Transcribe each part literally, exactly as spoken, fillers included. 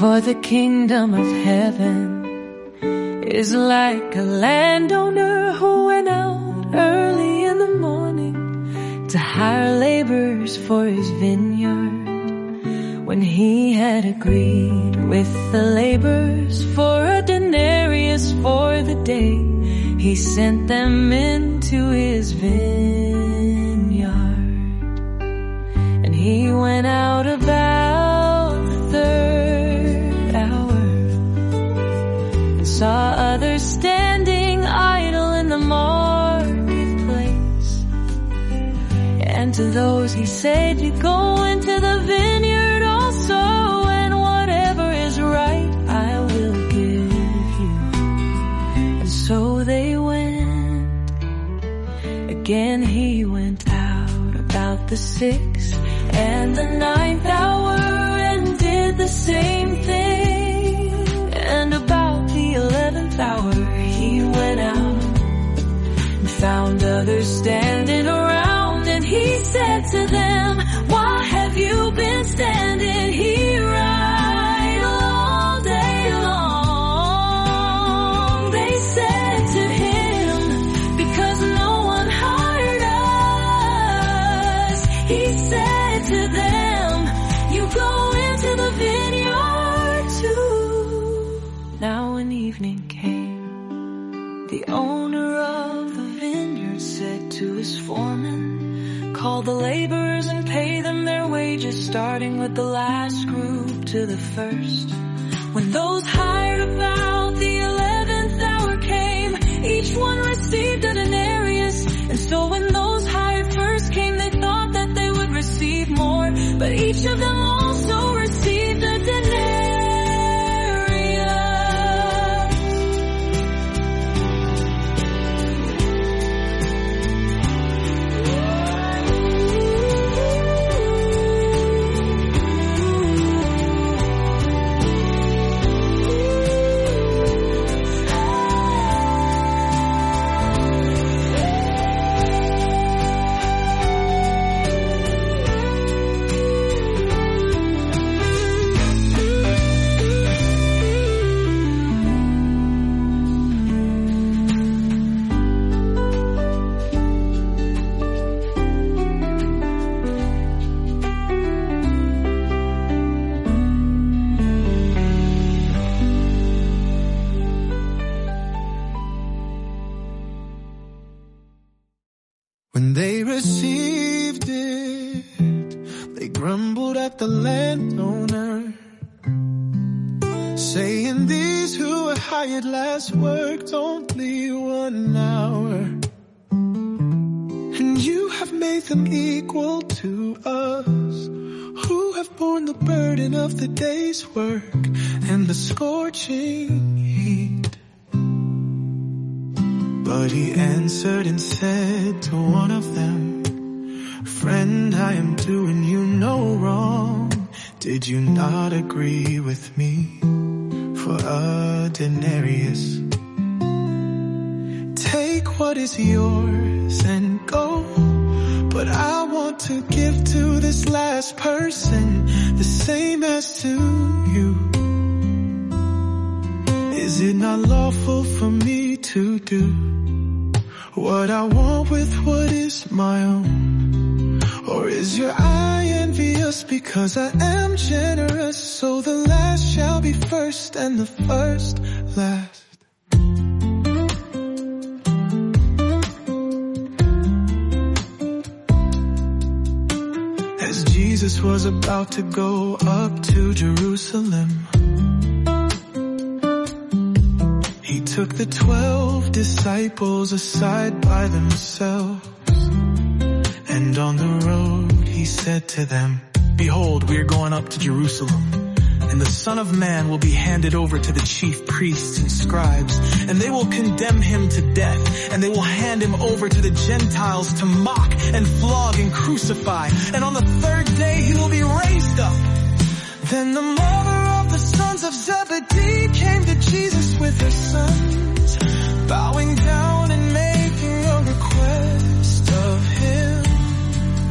For the kingdom of heaven is like a landowner who went out early in the morning to hire laborers for his vineyard. When he had agreed with the laborers for a denarius for the day, he sent them into his vineyard. And he went out about the third hour and saw others standing idle in the marketplace. And to those he said, you go into the vineyard also, and whatever is right I will give you. And so they went. Again he went out about the sixth and the ninth hour and did the same thing. And about the eleventh hour he went out and found others standing around, and he said to them, why have you been standing here idle all day long? They said to him, because no one hired us. He said to them, you go into the vineyard too. Now when evening came, the owner of the vineyard said to his foreman, call the laborers and pay them their wages, starting with the last group to the first. When those hired about the eleventh hour came, each one received a denarius. And so when those hired first came, they thought that they would receive more, but each of them also received a denarius. When they received it, they grumbled at the landowner, saying, these who were hired last worked only one hour, and you have made them equal to us, who have borne the burden of the day's work and the scorching heat. But he answered and said to one of them, friend, I am doing you no wrong. Did you not agree with me for a denarius? Take what is yours and go. But I want to give to this last person the same as to you. Is it not lawful for me to do what I want with what is my own? Or is your eye envious because I am generous? So the last shall be first and the first last. As Jesus was about to go up to Jerusalem, he took the twelve disciples aside by themselves, and on the road he said to them, behold, we are going up to Jerusalem, and the Son of Man will be handed over to the chief priests and scribes, and they will condemn him to death, and they will hand him over to the Gentiles to mock and flog and crucify, and on the third day he will be raised up. Then the mother of the sons of Zebedee came to Jesus with her sons, bowing down and making a request of him.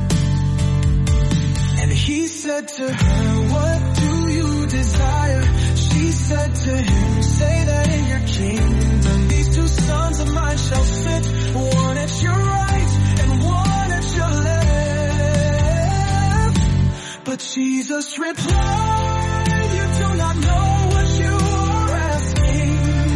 And he said to her, what do you desire? He said to him, say that in your kingdom these two sons of mine shall sit, one at your right and one at your left. But Jesus replied, you do not know what you are asking.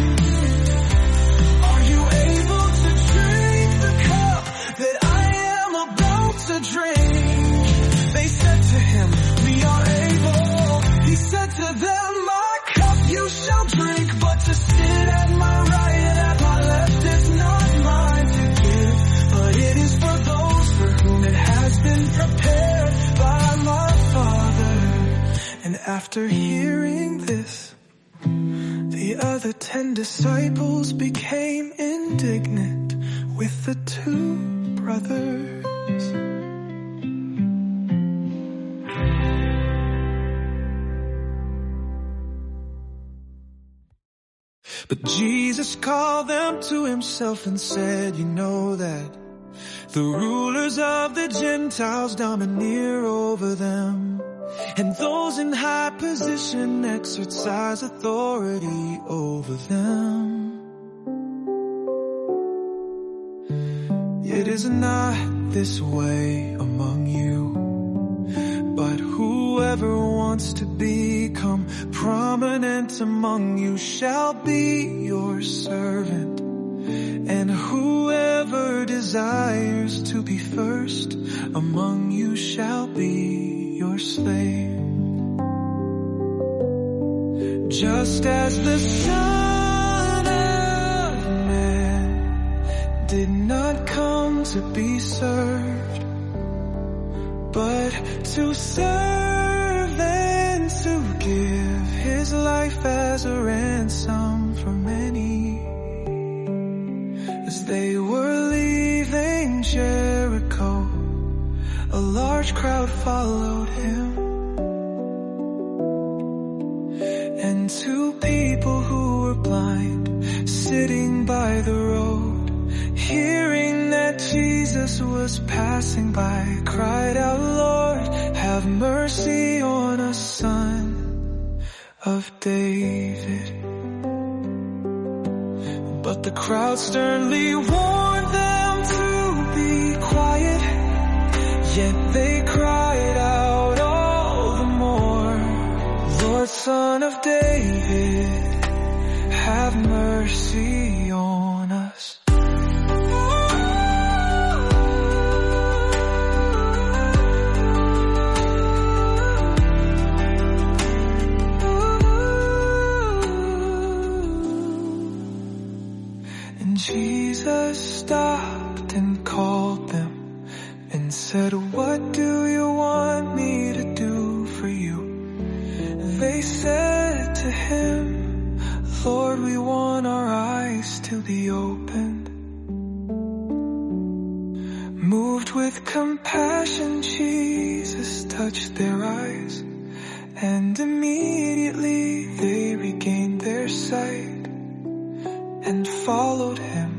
Are you able to drink the cup that I am about to drink? They said to him, we are able. He said to them, my cup you shall drink, but to sit at my right and at my left is not mine to give, but it is for those for whom it has been prepared by my Father. And after hearing this, the other ten disciples became indignant with the two brothers. But Jesus called them to himself and said, you know that the rulers of the Gentiles domineer over them, and those in high position exercise authority over them. It is not this way among you, but whoever wants to become prominent among you shall be your servant, and whoever desires to be first among you shall be your slave. Just as the Son of Man did not come to be served, but to serve and to give his life as a ransom for many. As they were leaving Jericho, a large crowd followed him, and two people who were blind sitting by the road, hearing that Jesus was passing by, cried out, Lord, have mercy on us, Son of David. But the crowd sternly warned them to be quiet, yet they cried out all the more, Lord, Son of David, have mercy on us. Jesus stopped and called them and said, what do you want me to do for you? They said to him, Lord, we want our eyes to be opened. Moved with compassion, Jesus touched their eyes, and immediately they regained their sight and followed him.